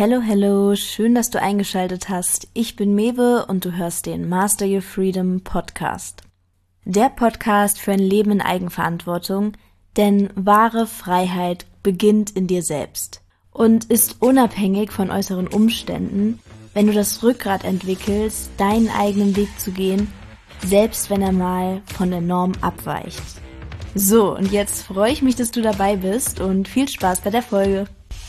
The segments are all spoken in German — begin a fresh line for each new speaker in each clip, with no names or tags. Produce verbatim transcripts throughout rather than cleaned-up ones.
Hello, hello, schön, dass du eingeschaltet hast. Ich bin Mewe und du hörst den Master Your Freedom Podcast. Der Podcast für ein Leben in Eigenverantwortung, denn wahre Freiheit beginnt in dir selbst und ist unabhängig von äußeren Umständen, wenn du das Rückgrat entwickelst, deinen eigenen Weg zu gehen, selbst wenn er mal von der Norm abweicht. So, und jetzt freue ich mich, dass du dabei bist und viel Spaß bei der Folge.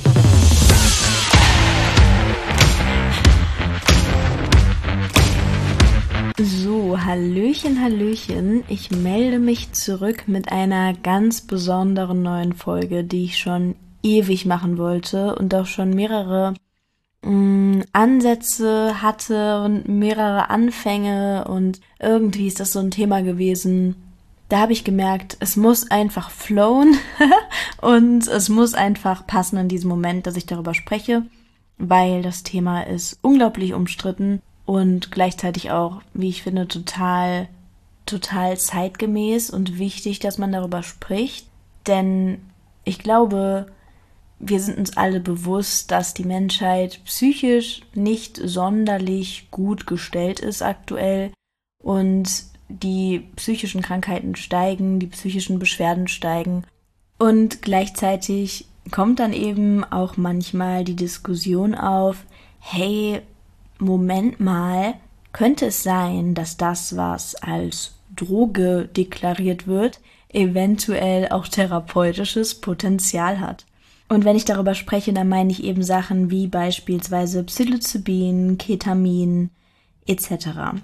So, Hallöchen, Hallöchen. Ich melde mich zurück mit einer ganz besonderen neuen Folge, die ich schon ewig machen wollte und auch schon mehrere mh, Ansätze hatte und mehrere Anfänge und irgendwie ist das so ein Thema gewesen. Da habe ich gemerkt, es muss einfach flowen und es muss einfach passen in diesem Moment, dass ich darüber spreche, weil das Thema ist unglaublich umstritten. Und gleichzeitig auch, wie ich finde, total, total zeitgemäß und wichtig, dass man darüber spricht. Denn ich glaube, wir sind uns alle bewusst, dass die Menschheit psychisch nicht sonderlich gut gestellt ist aktuell. Und die psychischen Krankheiten steigen, die psychischen Beschwerden steigen. Und gleichzeitig kommt dann eben auch manchmal die Diskussion auf, hey, Moment mal, könnte es sein, dass das, was als Droge deklariert wird, eventuell auch therapeutisches Potenzial hat. Und wenn ich darüber spreche, dann meine ich eben Sachen wie beispielsweise Psilocybin, Ketamin et cetera.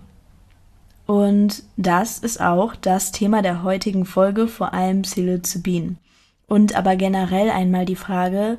Und das ist auch das Thema der heutigen Folge, vor allem Psilocybin. Und aber generell einmal die Frage,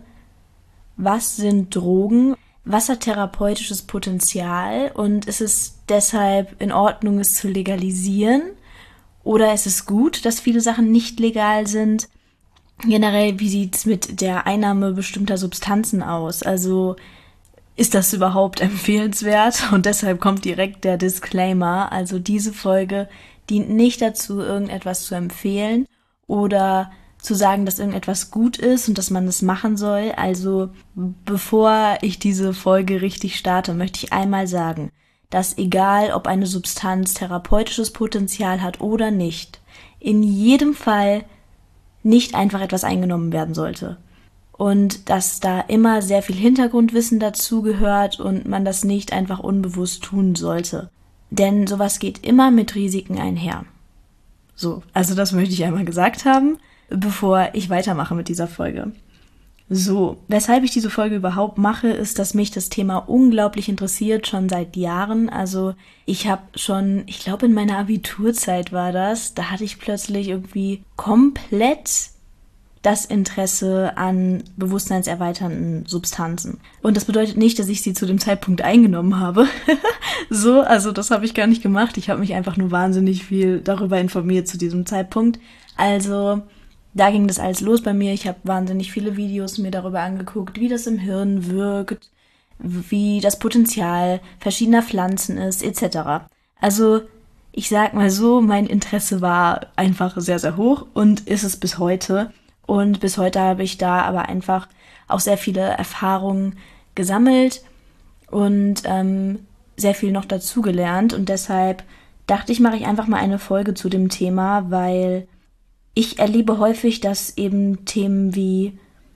was sind Drogen? Was hat therapeutisches Potenzial und ist es deshalb in Ordnung, es zu legalisieren? Oder ist es gut, dass viele Sachen nicht legal sind? Generell, wie sieht es mit der Einnahme bestimmter Substanzen aus? Also ist das überhaupt empfehlenswert? Und deshalb kommt direkt der Disclaimer. Also diese Folge dient nicht dazu, irgendetwas zu empfehlen oder zu sagen, dass irgendetwas gut ist und dass man es machen soll. Also bevor ich diese Folge richtig starte, möchte ich einmal sagen, dass egal, ob eine Substanz therapeutisches Potenzial hat oder nicht, in jedem Fall nicht einfach etwas eingenommen werden sollte. Und dass da immer sehr viel Hintergrundwissen dazu gehört und man das nicht einfach unbewusst tun sollte. Denn sowas geht immer mit Risiken einher. So, also das möchte ich einmal gesagt haben, bevor ich weitermache mit dieser Folge. So, weshalb ich diese Folge überhaupt mache, ist, dass mich das Thema unglaublich interessiert, schon seit Jahren. Also ich habe schon, ich glaube in meiner Abiturzeit war das, da hatte ich plötzlich irgendwie komplett das Interesse an bewusstseinserweiternden Substanzen. Und das bedeutet nicht, dass ich sie zu dem Zeitpunkt eingenommen habe. So, also das habe ich gar nicht gemacht. Ich habe mich einfach nur wahnsinnig viel darüber informiert zu diesem Zeitpunkt. Also da ging das alles los bei mir. Ich habe wahnsinnig viele Videos mir darüber angeguckt, wie das im Hirn wirkt, wie das Potenzial verschiedener Pflanzen ist, et cetera. Also ich sag mal so, mein Interesse war einfach sehr, sehr hoch und ist es bis heute. Und bis heute habe ich da aber einfach auch sehr viele Erfahrungen gesammelt und ähm, sehr viel noch dazugelernt. Und deshalb dachte ich, mache ich einfach mal eine Folge zu dem Thema, weil ich erlebe häufig, dass eben Themen wie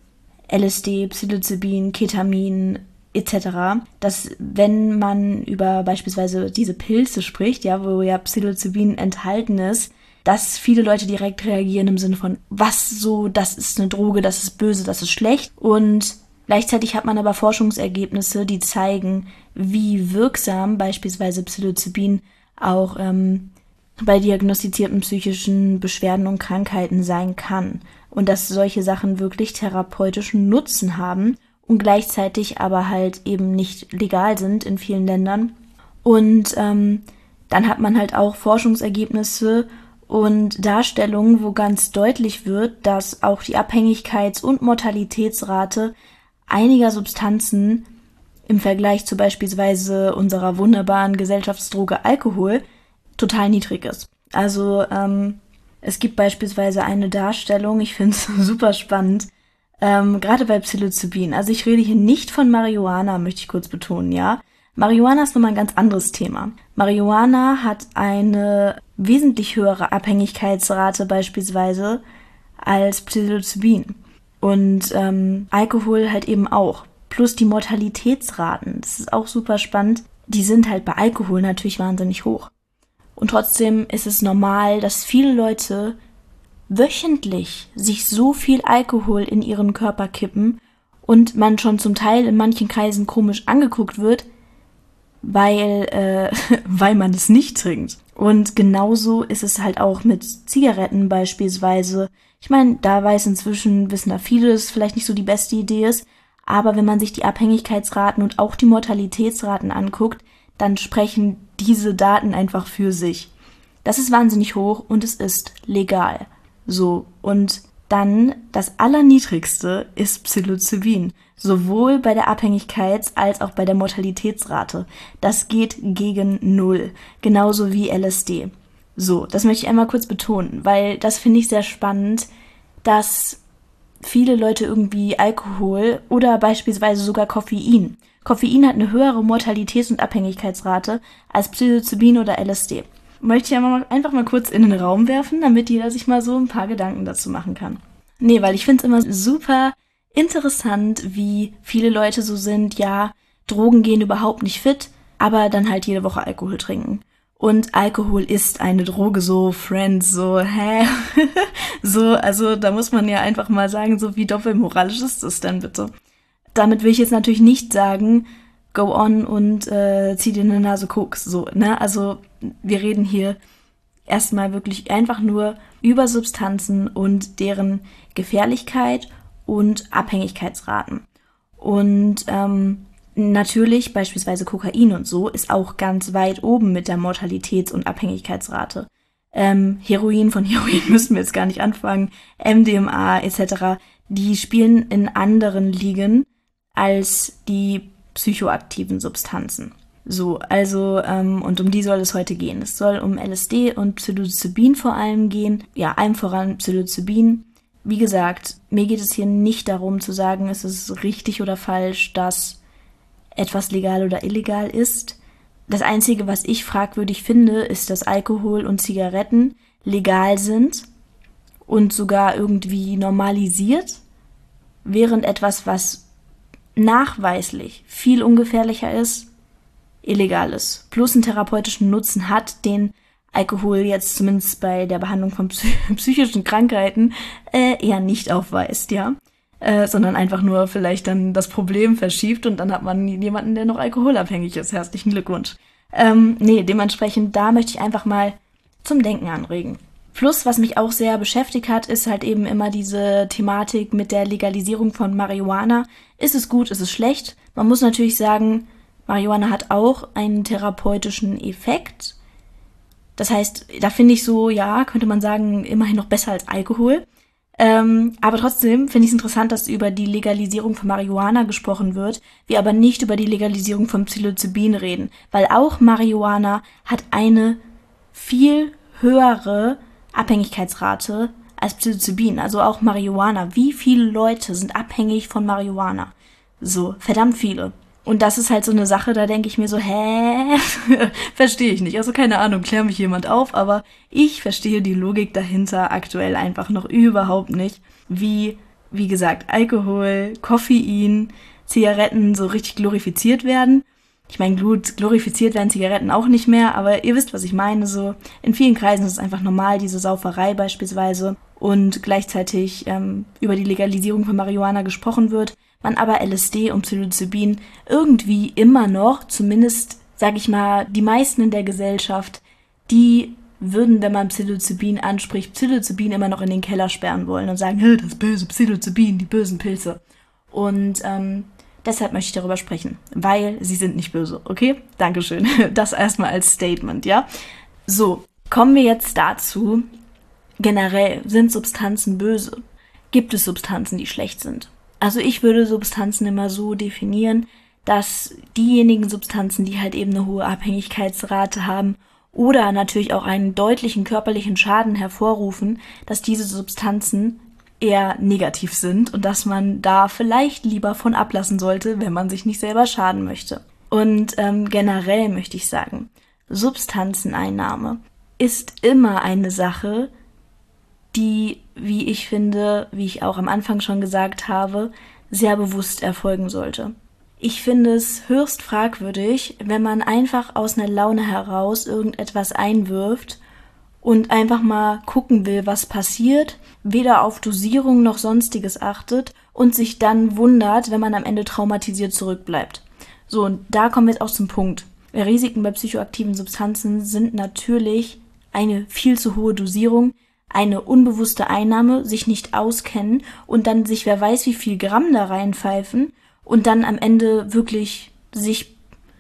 L S D, Psilocybin, Ketamin et cetera, dass wenn man über beispielsweise diese Pilze spricht, ja, wo ja Psilocybin enthalten ist, dass viele Leute direkt reagieren im Sinne von, was so, das ist eine Droge, das ist böse, das ist schlecht. Und gleichzeitig hat man aber Forschungsergebnisse, die zeigen, wie wirksam beispielsweise Psilocybin auch ähm, bei diagnostizierten psychischen Beschwerden und Krankheiten sein kann und dass solche Sachen wirklich therapeutischen Nutzen haben und gleichzeitig aber halt eben nicht legal sind in vielen Ländern. Und ähm, dann hat man halt auch Forschungsergebnisse und Darstellungen, wo ganz deutlich wird, dass auch die Abhängigkeits- und Mortalitätsrate einiger Substanzen im Vergleich zu beispielsweise unserer wunderbaren Gesellschaftsdroge Alkohol total niedrig ist. Also ähm, es gibt beispielsweise eine Darstellung, ich finde es super spannend, Ähm, gerade bei Psilocybin. Also ich rede hier nicht von Marihuana, möchte ich kurz betonen, ja. Marihuana ist nochmal ein ganz anderes Thema. Marihuana hat eine wesentlich höhere Abhängigkeitsrate beispielsweise als Psilocybin. Und ähm, Alkohol halt eben auch. Plus die Mortalitätsraten, das ist auch super spannend, die sind halt bei Alkohol natürlich wahnsinnig hoch. Und trotzdem ist es normal, dass viele Leute wöchentlich sich so viel Alkohol in ihren Körper kippen und man schon zum Teil in manchen Kreisen komisch angeguckt wird, weil, äh, weil man es nicht trinkt. Und genauso ist es halt auch mit Zigaretten beispielsweise. Ich meine, da weiß inzwischen, wissen da viele, dass es vielleicht nicht so die beste Idee ist, aber wenn man sich die Abhängigkeitsraten und auch die Mortalitätsraten anguckt, dann sprechen diese Daten einfach für sich. Das ist wahnsinnig hoch und es ist legal. So, und dann das Allerniedrigste ist Psilocybin, sowohl bei der Abhängigkeits- als auch bei der Mortalitätsrate. Das geht gegen Null, genauso wie L S D. So, das möchte ich einmal kurz betonen, weil das finde ich sehr spannend, dass viele Leute irgendwie Alkohol oder beispielsweise sogar Koffein. Koffein hat eine höhere Mortalitäts- und Abhängigkeitsrate als Psilocybin oder L S D. Möchte ich einfach mal kurz in den Raum werfen, damit jeder sich mal so ein paar Gedanken dazu machen kann. Nee, weil ich finde es immer super interessant, wie viele Leute so sind, ja, Drogen gehen überhaupt nicht fit, aber dann halt jede Woche Alkohol trinken. Und Alkohol ist eine Droge, so Friends, so, hä? so, also da muss man ja einfach mal sagen, so wie doppelmoralisch ist das denn bitte? Damit will ich jetzt natürlich nicht sagen, go on und äh, zieh dir eine Nase Koks, so, ne? Also wir reden hier erstmal wirklich einfach nur über Substanzen und deren Gefährlichkeit und Abhängigkeitsraten. Und ähm, natürlich beispielsweise Kokain und so ist auch ganz weit oben mit der Mortalitäts- und Abhängigkeitsrate. Ähm, Heroin, von Heroin müssen wir jetzt gar nicht anfangen, M D M A et cetera, die spielen in anderen Ligen als die psychoaktiven Substanzen. So, also, ähm, und um die soll es heute gehen. Es soll um L S D und Psilocybin vor allem gehen. Ja, allem voran Psilocybin. Wie gesagt, mir geht es hier nicht darum zu sagen, es ist richtig oder falsch, dass etwas legal oder illegal ist. Das Einzige, was ich fragwürdig finde, ist, dass Alkohol und Zigaretten legal sind und sogar irgendwie normalisiert, während etwas, was nachweislich viel ungefährlicher ist, illegal ist. Plus einen therapeutischen Nutzen hat, den Alkohol jetzt zumindest bei der Behandlung von psy- psychischen Krankheiten äh, eher nicht aufweist, ja. Äh, sondern einfach nur vielleicht dann das Problem verschiebt und dann hat man jemanden, der noch alkoholabhängig ist. Herzlichen Glückwunsch. Ähm, nee, dementsprechend, da möchte ich einfach mal zum Denken anregen. Plus, was mich auch sehr beschäftigt hat, ist halt eben immer diese Thematik mit der Legalisierung von Marihuana. Ist es gut, ist es schlecht? Man muss natürlich sagen, Marihuana hat auch einen therapeutischen Effekt. Das heißt, da finde ich so, ja, könnte man sagen, immerhin noch besser als Alkohol. Ähm, aber trotzdem finde ich es interessant, dass über die Legalisierung von Marihuana gesprochen wird, wir aber nicht über die Legalisierung von Psilocybin reden. Weil auch Marihuana hat eine viel höhere Abhängigkeitsrate als Psilocybin. Also auch Marihuana. Wie viele Leute sind abhängig von Marihuana? So, verdammt viele. Und das ist halt so eine Sache, da denke ich mir so, hä? Verstehe ich nicht. Also keine Ahnung, klär mich jemand auf, aber ich verstehe die Logik dahinter aktuell einfach noch überhaupt nicht, wie, wie gesagt, Alkohol, Koffein, Zigaretten so richtig glorifiziert werden. Ich meine, gut, glorifiziert werden Zigaretten auch nicht mehr, aber ihr wisst, was ich meine. So in vielen Kreisen ist es einfach normal, diese Sauferei beispielsweise, und gleichzeitig ähm, über die Legalisierung von Marihuana gesprochen wird, man aber L S D und Psilocybin irgendwie immer noch, zumindest, sag ich mal, die meisten in der Gesellschaft, die würden, wenn man Psilocybin anspricht, Psilocybin immer noch in den Keller sperren wollen und sagen, hey, das böse Psilocybin, die bösen Pilze. Und ähm, deshalb möchte ich darüber sprechen, weil sie sind nicht böse, okay? Dankeschön. Das erstmal als Statement, ja? So, kommen wir jetzt dazu. Generell, sind Substanzen böse? Gibt es Substanzen, die schlecht sind? Also ich würde Substanzen immer so definieren, dass diejenigen Substanzen, die halt eben eine hohe Abhängigkeitsrate haben oder natürlich auch einen deutlichen körperlichen Schaden hervorrufen, dass diese Substanzen eher negativ sind und dass man da vielleicht lieber von ablassen sollte, wenn man sich nicht selber schaden möchte. Und ähm, generell möchte ich sagen, Substanzeneinnahme ist immer eine Sache, die, wie ich finde, wie ich auch am Anfang schon gesagt habe, sehr bewusst erfolgen sollte. Ich finde es höchst fragwürdig, wenn man einfach aus einer Laune heraus irgendetwas einwirft und einfach mal gucken will, was passiert, weder auf Dosierung noch Sonstiges achtet und sich dann wundert, wenn man am Ende traumatisiert zurückbleibt. So, und da kommen wir jetzt auch zum Punkt. Risiken bei psychoaktiven Substanzen sind natürlich eine viel zu hohe Dosierung, eine unbewusste Einnahme, sich nicht auskennen und dann sich wer weiß wie viel Gramm da reinpfeifen und dann am Ende wirklich sich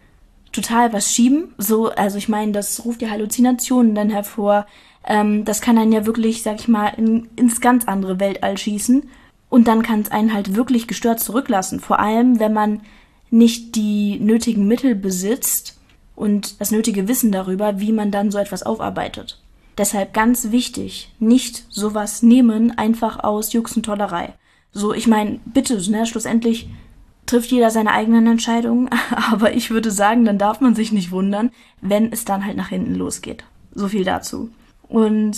total was schieben. So, also ich meine, das ruft ja Halluzinationen dann hervor. Ähm, das kann einen ja wirklich, sag ich mal, in, ins ganz andere Weltall schießen. Und dann kann es einen halt wirklich gestört zurücklassen. Vor allem, wenn man nicht die nötigen Mittel besitzt und das nötige Wissen darüber, wie man dann so etwas aufarbeitet. Deshalb ganz wichtig, nicht sowas nehmen, einfach aus Jux und Tollerei. So, ich meine, bitte, ne, schlussendlich trifft jeder seine eigenen Entscheidungen, aber ich würde sagen, dann darf man sich nicht wundern, wenn es dann halt nach hinten losgeht. So viel dazu. Und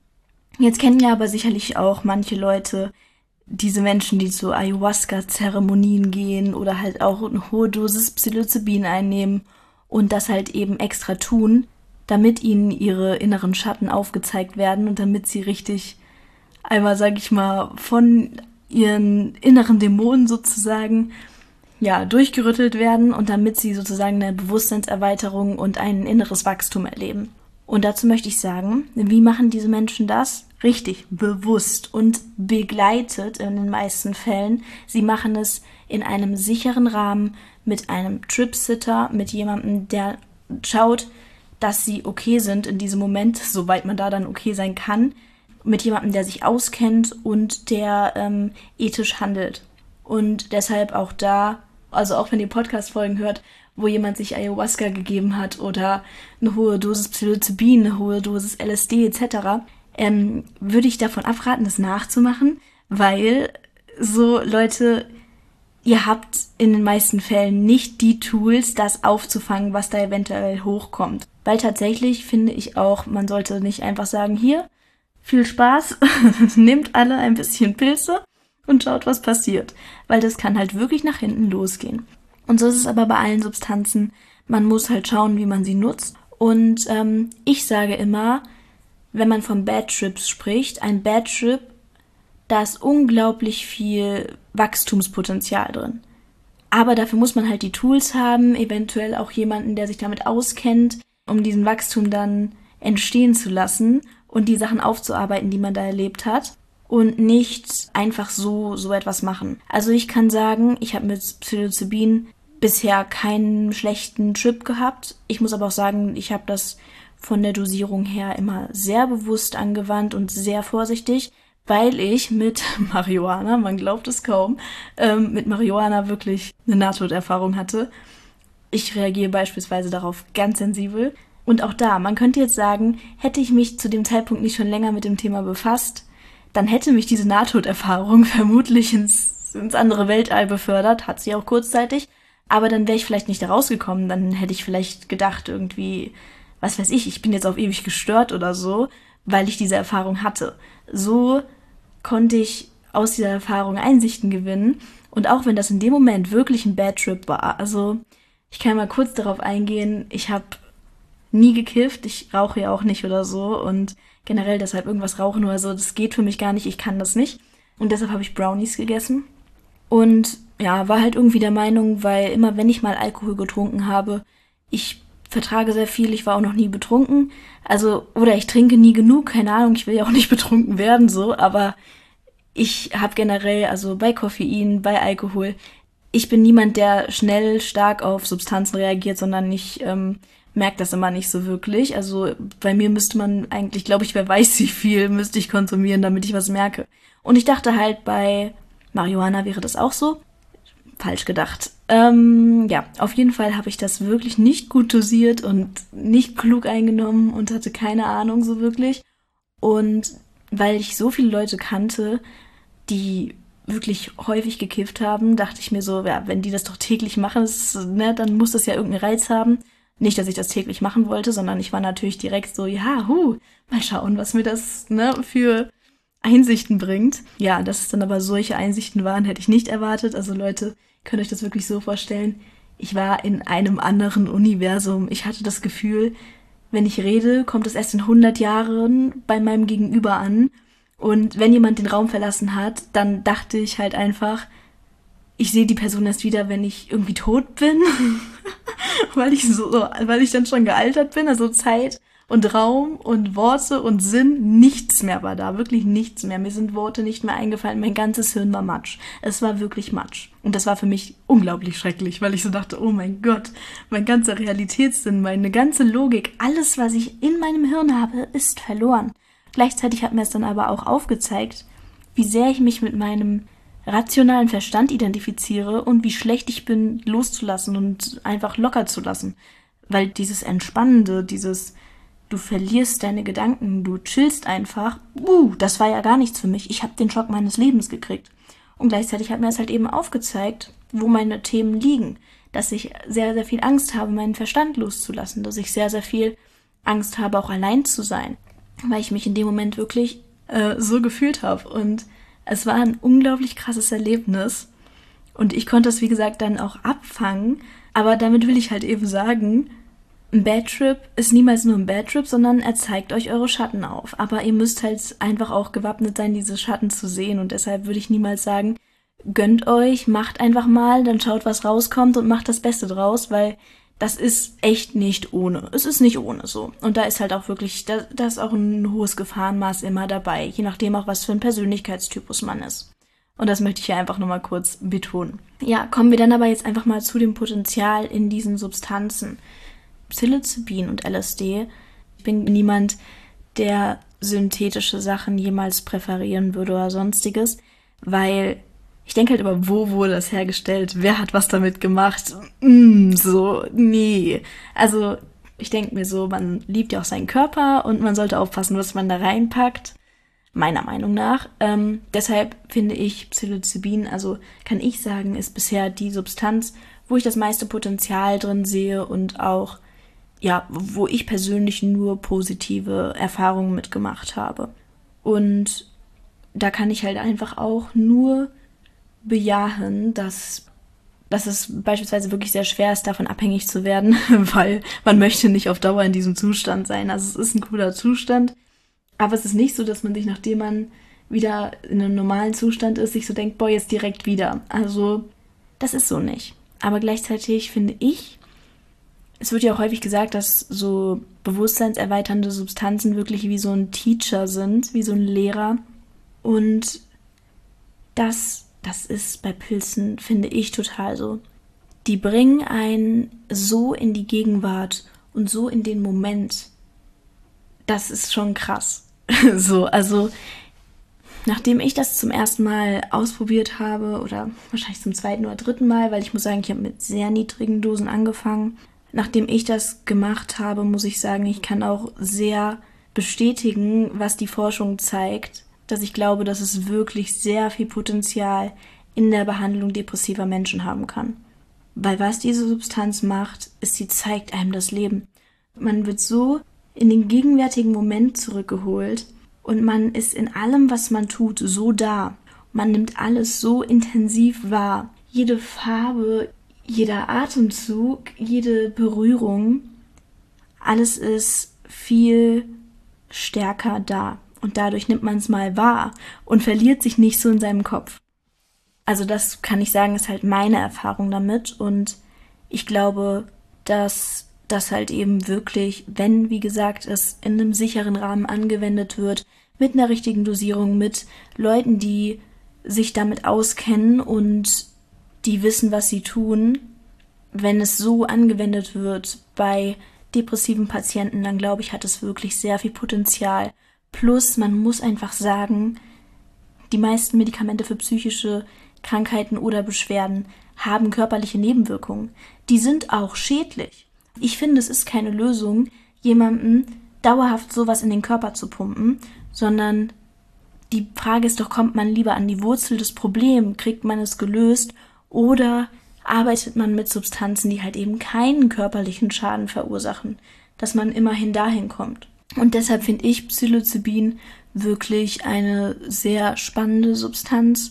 jetzt kennen ja aber sicherlich auch manche Leute diese Menschen, die zu Ayahuasca-Zeremonien gehen oder halt auch eine hohe Dosis Psilocybin einnehmen und das halt eben extra tun, damit ihnen ihre inneren Schatten aufgezeigt werden und damit sie richtig einmal, sag ich mal, von ihren inneren Dämonen sozusagen ja, durchgerüttelt werden und damit sie sozusagen eine Bewusstseinserweiterung und ein inneres Wachstum erleben. Und dazu möchte ich sagen, wie machen diese Menschen das? Richtig, bewusst und begleitet in den meisten Fällen. Sie machen es in einem sicheren Rahmen mit einem Trip-Sitter, mit jemandem, der schaut, dass sie okay sind in diesem Moment, soweit man da dann okay sein kann, mit jemandem, der sich auskennt und der ähm, ethisch handelt. Und deshalb auch da, also auch wenn ihr Podcast-Folgen hört, wo jemand sich Ayahuasca gegeben hat oder eine hohe Dosis Psilocybin, eine hohe Dosis L S D et cetera, ähm, würde ich davon abraten, das nachzumachen, weil so Leute, ihr habt in den meisten Fällen nicht die Tools, das aufzufangen, was da eventuell hochkommt. Weil tatsächlich finde ich auch, man sollte nicht einfach sagen, hier, viel Spaß, nehmt alle ein bisschen Pilze und schaut, was passiert. Weil das kann halt wirklich nach hinten losgehen. Und so ist es aber bei allen Substanzen. Man muss halt schauen, wie man sie nutzt. Und ähm, ich sage immer, wenn man von Bad Trips spricht, ein Bad Trip, da ist unglaublich viel Wachstumspotenzial drin. Aber dafür muss man halt die Tools haben, eventuell auch jemanden, der sich damit auskennt, um diesen Wachstum dann entstehen zu lassen und die Sachen aufzuarbeiten, die man da erlebt hat. Und nicht einfach so so etwas machen. Also ich kann sagen, ich habe mit Psilocybin bisher keinen schlechten Trip gehabt. Ich muss aber auch sagen, ich habe das von der Dosierung her immer sehr bewusst angewandt und sehr vorsichtig, weil ich mit Marihuana, man glaubt es kaum, ähm, mit Marihuana wirklich eine Nahtoderfahrung hatte. Ich reagiere beispielsweise darauf ganz sensibel. Und auch da, man könnte jetzt sagen, hätte ich mich zu dem Zeitpunkt nicht schon länger mit dem Thema befasst, dann hätte mich diese Nahtoderfahrung vermutlich ins, ins andere Weltall befördert, hat sie auch kurzzeitig, aber dann wäre ich vielleicht nicht da rausgekommen, dann hätte ich vielleicht gedacht irgendwie, was weiß ich, ich bin jetzt auf ewig gestört oder so, weil ich diese Erfahrung hatte. So konnte ich aus dieser Erfahrung Einsichten gewinnen und auch wenn das in dem Moment wirklich ein Bad Trip war, also ich kann mal kurz darauf eingehen, ich habe nie gekifft, ich rauche ja auch nicht oder so und generell deshalb irgendwas rauchen oder so, das geht für mich gar nicht, ich kann das nicht. Und deshalb habe ich Brownies gegessen. Und ja, war halt irgendwie der Meinung, weil immer wenn ich mal Alkohol getrunken habe, ich vertrage sehr viel, ich war auch noch nie betrunken. Also, oder ich trinke nie genug, keine Ahnung, ich will ja auch nicht betrunken werden, so, aber ich habe generell, also bei Koffein, bei Alkohol, ich bin niemand, der schnell stark auf Substanzen reagiert, sondern ich ähm, merke das immer nicht so wirklich. Also bei mir müsste man eigentlich, glaube ich, wer weiß wie viel müsste ich konsumieren, damit ich was merke. Und ich dachte halt, bei Marihuana wäre das auch so. Falsch gedacht. Ähm, ja, auf jeden Fall habe ich das wirklich nicht gut dosiert und nicht klug eingenommen und hatte keine Ahnung so wirklich. Und weil ich so viele Leute kannte, die wirklich häufig gekifft haben, dachte ich mir so, ja, wenn die das doch täglich machen, ist, ne, dann muss das ja irgendeinen Reiz haben. Nicht, dass ich das täglich machen wollte, sondern ich war natürlich direkt so, ja, hu, mal schauen, was mir das, ne, für Einsichten bringt. Ja, dass es dann aber solche Einsichten waren, hätte ich nicht erwartet. Also Leute, könnt euch das wirklich so vorstellen. Ich war in einem anderen Universum. Ich hatte das Gefühl, wenn ich rede, kommt es erst in hundert Jahren bei meinem Gegenüber an. Und wenn jemand den Raum verlassen hat, dann dachte ich halt einfach, ich sehe die Person erst wieder, wenn ich irgendwie tot bin. weil ich so, weil ich dann schon gealtert bin. Also Zeit und Raum und Worte und Sinn, nichts mehr war da. Wirklich nichts mehr. Mir sind Worte nicht mehr eingefallen. Mein ganzes Hirn war Matsch. Es war wirklich Matsch. Und das war für mich unglaublich schrecklich, weil ich so dachte, oh mein Gott, mein ganzer Realitätssinn, meine ganze Logik, alles, was ich in meinem Hirn habe, ist verloren. Gleichzeitig hat mir es dann aber auch aufgezeigt, wie sehr ich mich mit meinem rationalen Verstand identifiziere und wie schlecht ich bin, loszulassen und einfach locker zu lassen. Weil dieses Entspannende, dieses, du verlierst deine Gedanken, du chillst einfach, uh, das war ja gar nichts für mich. Ich habe den Schock meines Lebens gekriegt. Und gleichzeitig hat mir es halt eben aufgezeigt, wo meine Themen liegen. Dass ich sehr, sehr viel Angst habe, meinen Verstand loszulassen. Dass ich sehr, sehr viel Angst habe, auch allein zu sein. Weil ich mich in dem Moment wirklich äh, so gefühlt habe. Und es war ein unglaublich krasses Erlebnis. Und ich konnte es, wie gesagt, dann auch abfangen. Aber damit will ich halt eben sagen, ein Bad Trip ist niemals nur ein Bad Trip, sondern er zeigt euch eure Schatten auf. Aber ihr müsst halt einfach auch gewappnet sein, diese Schatten zu sehen. Und deshalb würde ich niemals sagen, gönnt euch, macht einfach mal, dann schaut, was rauskommt und macht das Beste draus, weil das ist echt nicht ohne. Es ist nicht ohne so. Und da ist halt auch wirklich, da, da ist auch ein hohes Gefahrenmaß immer dabei, je nachdem auch, was für ein Persönlichkeitstypus man ist. Und das möchte ich hier einfach nochmal kurz betonen. Ja, kommen wir dann aber jetzt einfach mal zu dem Potenzial in diesen Substanzen. Psilocybin und L S D. Ich bin niemand, der synthetische Sachen jemals präferieren würde oder sonstiges, weil ich denke halt immer, wo wurde das hergestellt? Wer hat was damit gemacht? Mm, so, nee. Also ich denke mir so, man liebt ja auch seinen Körper und man sollte aufpassen, was man da reinpackt. Meiner Meinung nach. Ähm, deshalb finde ich Psilocybin, also kann ich sagen, ist bisher die Substanz, wo ich das meiste Potenzial drin sehe und auch, ja, wo ich persönlich nur positive Erfahrungen mitgemacht habe. Und da kann ich halt einfach auch nur bejahen, dass, dass es beispielsweise wirklich sehr schwer ist, davon abhängig zu werden, weil man möchte nicht auf Dauer in diesem Zustand sein. Also es ist ein cooler Zustand, aber es ist nicht so, dass man sich, nachdem man wieder in einem normalen Zustand ist, sich so denkt, boah, jetzt direkt wieder. Also das ist so nicht. Aber gleichzeitig finde ich, es wird ja auch häufig gesagt, dass so bewusstseinserweiternde Substanzen wirklich wie so ein Teacher sind, wie so ein Lehrer. Und das, das ist bei Pilzen, finde ich, total so. Die bringen einen so in die Gegenwart und so in den Moment. Das ist schon krass. So, also nachdem ich das zum ersten Mal ausprobiert habe, oder wahrscheinlich zum zweiten oder dritten Mal, weil ich muss sagen, ich habe mit sehr niedrigen Dosen angefangen. Nachdem ich das gemacht habe, muss ich sagen, ich kann auch sehr bestätigen, was die Forschung zeigt, dass ich glaube, dass es wirklich sehr viel Potenzial in der Behandlung depressiver Menschen haben kann. Weil was diese Substanz macht, ist, sie zeigt einem das Leben. Man wird so in den gegenwärtigen Moment zurückgeholt und man ist in allem, was man tut, so da. Man nimmt alles so intensiv wahr. Jede Farbe, jeder Atemzug, jede Berührung, alles ist viel stärker da. Und dadurch nimmt man es mal wahr und verliert sich nicht so in seinem Kopf. Also das kann ich sagen, ist halt meine Erfahrung damit. Und ich glaube, dass das halt eben wirklich, wenn, wie gesagt, es in einem sicheren Rahmen angewendet wird, mit einer richtigen Dosierung, mit Leuten, die sich damit auskennen und die wissen, was sie tun, wenn es so angewendet wird bei depressiven Patienten, dann glaube ich, hat es wirklich sehr viel Potenzial. Plus, man muss einfach sagen, die meisten Medikamente für psychische Krankheiten oder Beschwerden haben körperliche Nebenwirkungen. Die sind auch schädlich. Ich finde, es ist keine Lösung, jemandem dauerhaft sowas in den Körper zu pumpen, sondern die Frage ist doch, kommt man lieber an die Wurzel des Problems, kriegt man es gelöst oder arbeitet man mit Substanzen, die halt eben keinen körperlichen Schaden verursachen, dass man immerhin dahin kommt. Und deshalb finde ich Psilocybin wirklich eine sehr spannende Substanz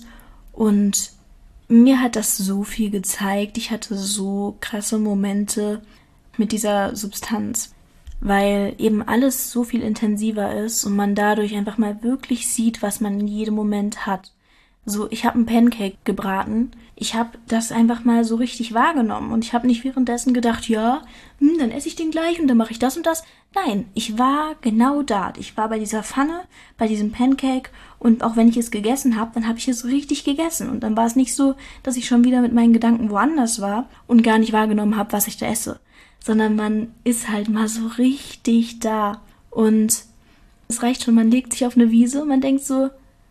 und mir hat das so viel gezeigt. Ich hatte so krasse Momente mit dieser Substanz, weil eben alles so viel intensiver ist und man dadurch einfach mal wirklich sieht, was man in jedem Moment hat. So, ich habe einen Pancake gebraten, ich habe das einfach mal so richtig wahrgenommen und ich habe nicht währenddessen gedacht, ja, hm, dann esse ich den gleich und dann mache ich das und das. Nein, ich war genau da. Ich war bei dieser Pfanne, bei diesem Pancake und auch wenn ich es gegessen habe, dann habe ich es richtig gegessen und dann war es nicht so, dass ich schon wieder mit meinen Gedanken woanders war und gar nicht wahrgenommen habe, was ich da esse, sondern man ist halt mal so richtig da und es reicht schon, man legt sich auf eine Wiese und man denkt so,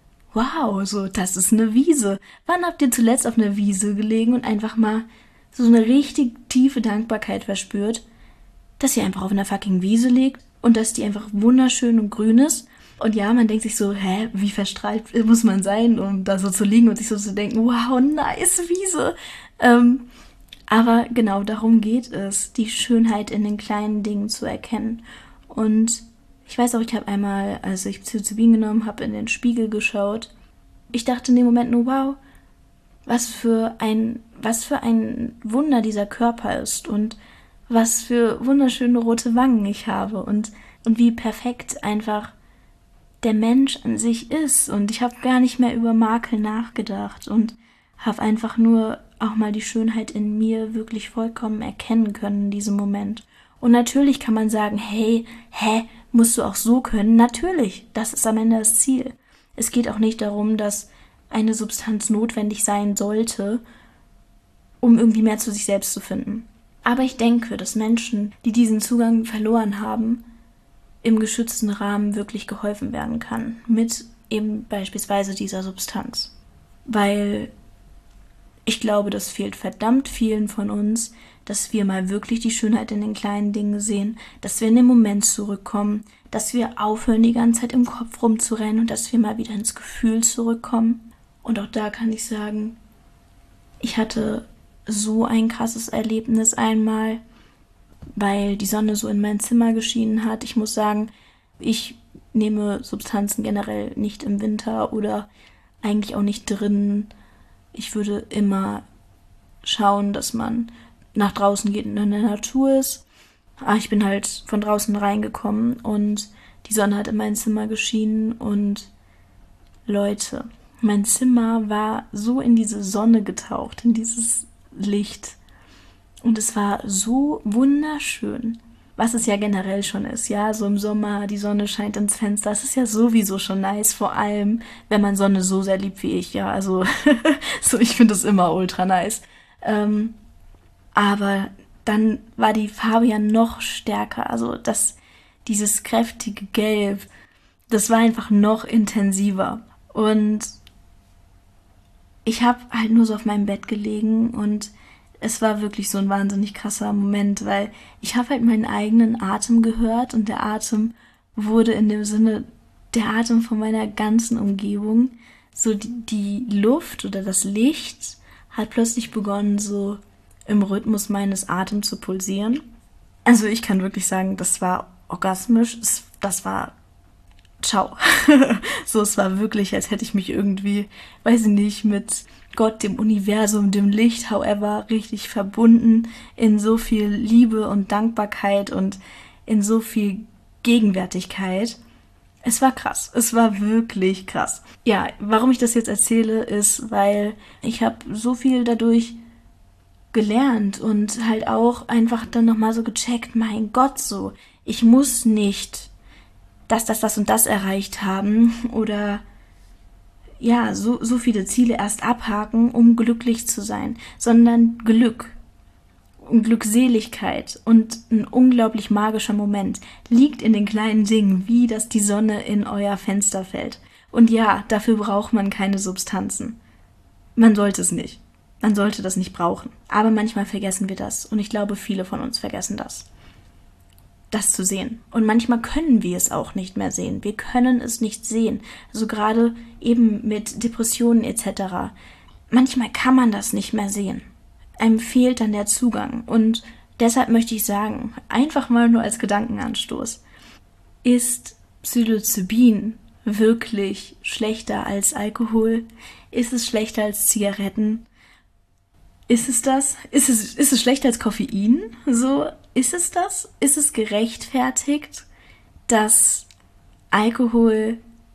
wow, so, das ist eine Wiese. Wann habt ihr zuletzt auf einer Wiese gelegen und einfach mal so eine richtig tiefe Dankbarkeit verspürt, dass ihr einfach auf einer fucking Wiese liegt und dass die einfach wunderschön und grün ist? Und ja, man denkt sich so, hä, wie verstrahlt muss man sein, um da so zu liegen und sich so zu denken, wow, nice Wiese. Ähm, aber genau darum geht es, die Schönheit in den kleinen Dingen zu erkennen. Und ich weiß auch, ich habe einmal, als ich Psilocybin genommen habe, in den Spiegel geschaut. Ich dachte in dem Moment nur, wow, was für ein, was für ein Wunder dieser Körper ist und was für wunderschöne rote Wangen ich habe und, und wie perfekt einfach der Mensch an sich ist. Und ich habe gar nicht mehr über Makel nachgedacht und habe einfach nur auch mal die Schönheit in mir wirklich vollkommen erkennen können in diesem Moment. Und natürlich kann man sagen, hey, hä, musst du auch so können? Natürlich, das ist am Ende das Ziel. Es geht auch nicht darum, dass eine Substanz notwendig sein sollte, um irgendwie mehr zu sich selbst zu finden. Aber ich denke, dass Menschen, die diesen Zugang verloren haben, im geschützten Rahmen wirklich geholfen werden kann. Mit eben beispielsweise dieser Substanz. Weil ich glaube, das fehlt verdammt vielen von uns, dass wir mal wirklich die Schönheit in den kleinen Dingen sehen, dass wir in den Moment zurückkommen, dass wir aufhören, die ganze Zeit im Kopf rumzurennen und dass wir mal wieder ins Gefühl zurückkommen. Und auch da kann ich sagen, ich hatte so ein krasses Erlebnis einmal, weil die Sonne so in mein Zimmer geschienen hat. Ich muss sagen, ich nehme Substanzen generell nicht im Winter oder eigentlich auch nicht drinnen. Ich würde immer schauen, dass man nach draußen geht und in der Natur ist. Aber ich bin halt von draußen reingekommen und die Sonne hat in mein Zimmer geschienen und Leute, mein Zimmer war so in diese Sonne getaucht, in dieses Licht. Und es war so wunderschön, was es ja generell schon ist, ja, so im Sommer, die Sonne scheint ins Fenster, das ist ja sowieso schon nice, vor allem, wenn man Sonne so sehr liebt wie ich, ja, also, so, ich finde es immer ultra nice. Ähm, aber dann war die Farbe ja noch stärker, also das, dieses kräftige Gelb, das war einfach noch intensiver und ich habe halt nur so auf meinem Bett gelegen und es war wirklich so ein wahnsinnig krasser Moment, weil ich habe halt meinen eigenen Atem gehört und der Atem wurde in dem Sinne der Atem von meiner ganzen Umgebung. So die, die Luft oder das Licht hat plötzlich begonnen, so im Rhythmus meines Atems zu pulsieren. Also ich kann wirklich sagen, das war orgasmisch, das war ciao. So, es war wirklich, als hätte ich mich irgendwie, weiß ich nicht, mit Gott, dem Universum, dem Licht, however, richtig verbunden in so viel Liebe und Dankbarkeit und in so viel Gegenwärtigkeit. Es war krass. Es war wirklich krass. Ja, warum ich das jetzt erzähle, ist, weil ich habe so viel dadurch gelernt und halt auch einfach dann nochmal so gecheckt, mein Gott, so, ich muss nicht das, das, das und das erreicht haben oder ja, so, so viele Ziele erst abhaken, um glücklich zu sein, sondern Glück und Glückseligkeit und ein unglaublich magischer Moment liegt in den kleinen Dingen, wie dass die Sonne in euer Fenster fällt. Und ja, dafür braucht man keine Substanzen. Man sollte es nicht. Man sollte das nicht brauchen. Aber manchmal vergessen wir das und ich glaube, viele von uns vergessen das. das zu sehen. Und manchmal können wir es auch nicht mehr sehen. Wir können es nicht sehen. Also gerade eben mit Depressionen et cetera. Manchmal kann man das nicht mehr sehen. Einem fehlt dann der Zugang. Und deshalb möchte ich sagen, einfach mal nur als Gedankenanstoß, ist Psilocybin wirklich schlechter als Alkohol? Ist es schlechter als Zigaretten? Ist es das? Ist es, ist es schlechter als Koffein? So, ist es das? Ist es gerechtfertigt, dass Alkohol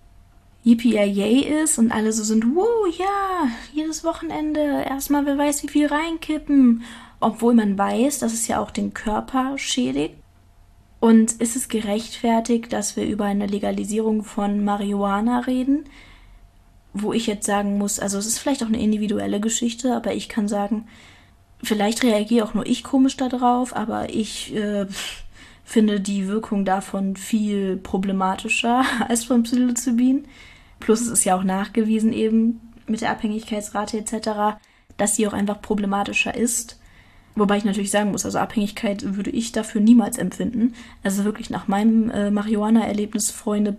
yippie-yay ist und alle so sind, wow, ja, jedes Wochenende erstmal wer weiß wie viel reinkippen, obwohl man weiß, dass es ja auch den Körper schädigt? Und ist es gerechtfertigt, dass wir über eine Legalisierung von Marihuana reden? Wo ich jetzt sagen muss, also es ist vielleicht auch eine individuelle Geschichte, aber ich kann sagen, vielleicht reagiere auch nur ich komisch da drauf, aber ich äh, finde die Wirkung davon viel problematischer als von Psilocybin. Plus es ist ja auch nachgewiesen eben mit der Abhängigkeitsrate et cetera, dass sie auch einfach problematischer ist. Wobei ich natürlich sagen muss, also Abhängigkeit würde ich dafür niemals empfinden. Also wirklich nach meinem äh, Marihuana-Erlebnis, Freunde,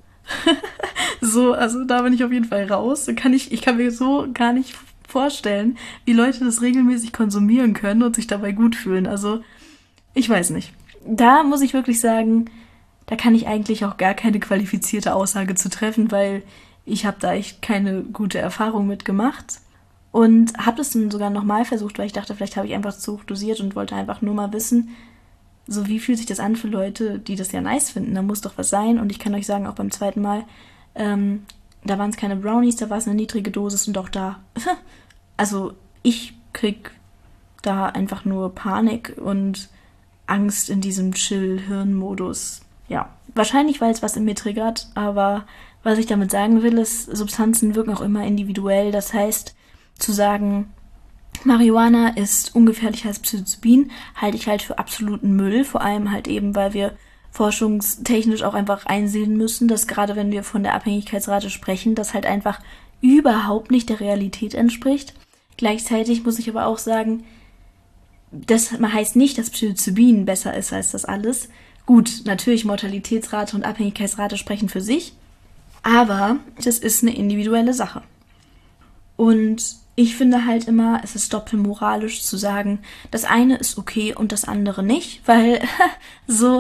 so, also da bin ich auf jeden Fall raus. Kann ich, ich kann mir so gar nicht vorstellen, wie Leute das regelmäßig konsumieren können und sich dabei gut fühlen. Also, ich weiß nicht. Da muss ich wirklich sagen, da kann ich eigentlich auch gar keine qualifizierte Aussage zu treffen, weil ich habe da echt keine gute Erfahrung mit gemacht. Und habe das dann sogar nochmal versucht, weil ich dachte, vielleicht habe ich einfach zu hoch dosiert und wollte einfach nur mal wissen, so wie fühlt sich das an für Leute, die das ja nice finden. Da muss doch was sein. Und ich kann euch sagen, auch beim zweiten Mal, ähm, da waren es keine Brownies, da war es eine niedrige Dosis und auch da, also ich krieg da einfach nur Panik und Angst in diesem Chill-Hirn-Modus. Ja, wahrscheinlich, weil es was in mir triggert, aber was ich damit sagen will, ist, Substanzen wirken auch immer individuell. Das heißt, zu sagen, Marihuana ist ungefährlicher als Psilocybin, halte ich halt für absoluten Müll, vor allem halt eben, weil wir forschungstechnisch auch einfach einsehen müssen, dass gerade wenn wir von der Abhängigkeitsrate sprechen, das halt einfach überhaupt nicht der Realität entspricht. Gleichzeitig muss ich aber auch sagen, das heißt nicht, dass Psilocybin besser ist als das alles. Gut, natürlich Mortalitätsrate und Abhängigkeitsrate sprechen für sich, aber das ist eine individuelle Sache. Und ich finde halt immer, es ist doppelmoralisch zu sagen, das eine ist okay und das andere nicht, weil so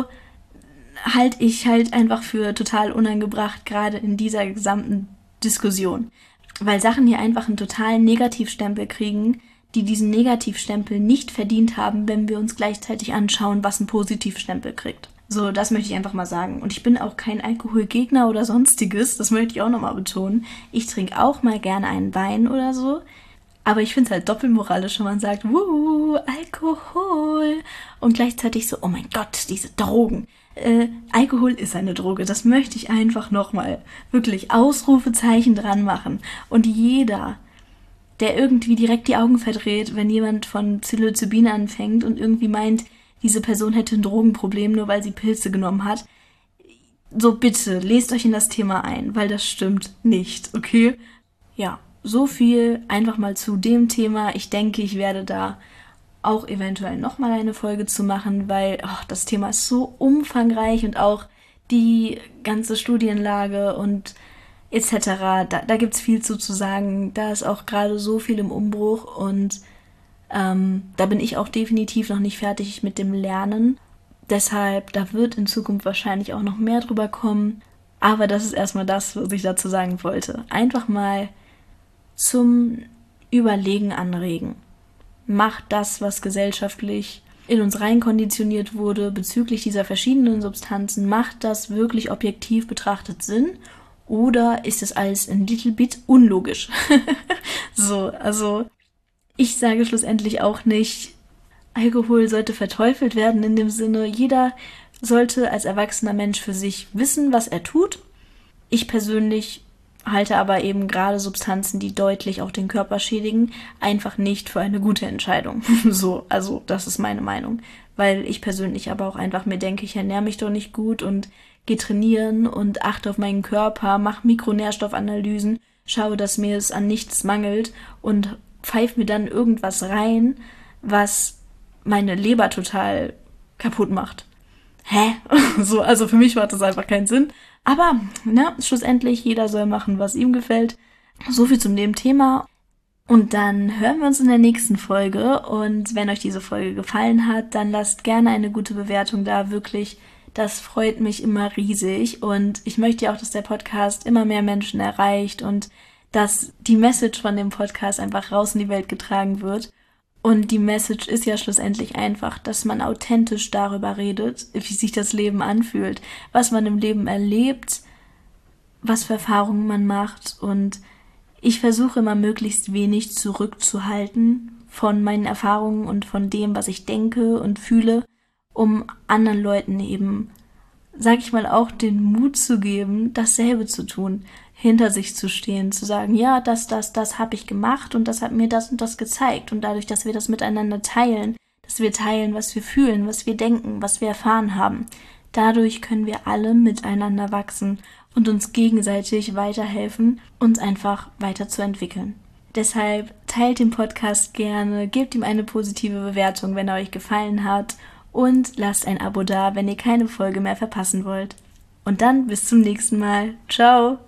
halte ich halt einfach für total unangebracht, gerade in dieser gesamten Diskussion. Weil Sachen hier einfach einen totalen Negativstempel kriegen, die diesen Negativstempel nicht verdient haben, wenn wir uns gleichzeitig anschauen, was einen Positivstempel kriegt. So, das möchte ich einfach mal sagen. Und ich bin auch kein Alkoholgegner oder sonstiges, das möchte ich auch nochmal betonen. Ich trinke auch mal gerne einen Wein oder so, aber ich finde es halt doppelmoralisch, wenn man sagt, wuhu, Alkohol. Und gleichzeitig so, oh mein Gott, diese Drogen. Äh, Alkohol ist eine Droge, das möchte ich einfach nochmal wirklich Ausrufezeichen dran machen. Und jeder, der irgendwie direkt die Augen verdreht, wenn jemand von Psilocybin anfängt und irgendwie meint, diese Person hätte ein Drogenproblem, nur weil sie Pilze genommen hat. So bitte, lest euch in das Thema ein, weil das stimmt nicht, okay? Ja, so viel einfach mal zu dem Thema. Ich denke, ich werde da auch eventuell nochmal eine Folge zu machen, weil oh, das Thema ist so umfangreich und auch die ganze Studienlage und et cetera. Da, da gibt es viel zu, zu sagen. Da ist auch gerade so viel im Umbruch und Ähm, da bin ich auch definitiv noch nicht fertig mit dem Lernen. Deshalb, da wird in Zukunft wahrscheinlich auch noch mehr drüber kommen. Aber das ist erstmal das, was ich dazu sagen wollte. Einfach mal zum Überlegen anregen. Macht das, was gesellschaftlich in uns reinkonditioniert wurde bezüglich dieser verschiedenen Substanzen, macht das wirklich objektiv betrachtet Sinn? Oder ist es alles ein little bit unlogisch? So, also ich sage schlussendlich auch nicht, Alkohol sollte verteufelt werden in dem Sinne, jeder sollte als erwachsener Mensch für sich wissen, was er tut. Ich persönlich halte aber eben gerade Substanzen, die deutlich auch den Körper schädigen, einfach nicht für eine gute Entscheidung. So, also das ist meine Meinung. Weil ich persönlich aber auch einfach mir denke, ich ernähre mich doch nicht gut und gehe trainieren und achte auf meinen Körper, mache Mikronährstoffanalysen, schaue, dass mir es an nichts mangelt und pfeift mir dann irgendwas rein, was meine Leber total kaputt macht. hä? So, also für mich macht das einfach keinen Sinn. Aber, ne, schlussendlich, jeder soll machen, was ihm gefällt. So viel zum Nebenthema. Und dann hören wir uns in der nächsten Folge. Und wenn euch diese Folge gefallen hat, dann lasst gerne eine gute Bewertung da. Wirklich, das freut mich immer riesig. Und ich möchte ja auch, dass der Podcast immer mehr Menschen erreicht und dass die Message von dem Podcast einfach raus in die Welt getragen wird. Und die Message ist ja schlussendlich einfach, dass man authentisch darüber redet, wie sich das Leben anfühlt, was man im Leben erlebt, was für Erfahrungen man macht. Und ich versuche immer möglichst wenig zurückzuhalten von meinen Erfahrungen und von dem, was ich denke und fühle, um anderen Leuten eben, sag ich mal, auch den Mut zu geben, dasselbe zu tun, hinter sich zu stehen, zu sagen, ja, das, das, das habe ich gemacht und das hat mir das und das gezeigt. Und dadurch, dass wir das miteinander teilen, dass wir teilen, was wir fühlen, was wir denken, was wir erfahren haben, dadurch können wir alle miteinander wachsen und uns gegenseitig weiterhelfen, uns einfach weiterzuentwickeln. Deshalb teilt den Podcast gerne, gebt ihm eine positive Bewertung, wenn er euch gefallen hat, und lasst ein Abo da, wenn ihr keine Folge mehr verpassen wollt. Und dann bis zum nächsten Mal. Ciao!